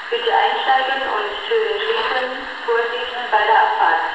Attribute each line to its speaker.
Speaker 1: Bitte einsteigen und Türen schließen. Vorsicht bei der Abfahrt.